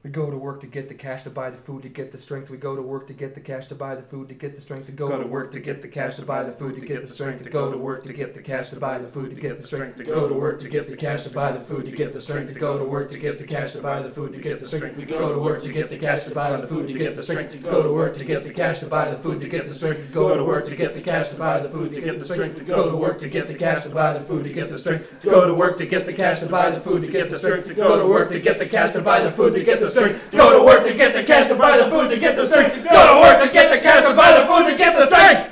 We go to work to get the cash to buy the food to get the strength. We go to work to get the cash to buy the food to get the strength. To go to work to get the cash to buy the food to get the strength. To go to work to get the cash to buy the food to get the strength. To go to work to get the cash to buy the food to get the strength. To go to work to get the cash to buy the food to get the strength. We go to work to get the cash to buy the food to get the strength. To go to work to get the cash to buy the food to get the strength. To go to work to get the cash to buy the food to get the strength. To go to work to get the cash to buy the food to get the strength. To go to work to get the cash to buy the food to get the strength. To go to work to get the cash to buy the food to get the strength. Go to work to get the cash to buy the food to get the strength. Go to work to get the cash to buy the food to get the strength.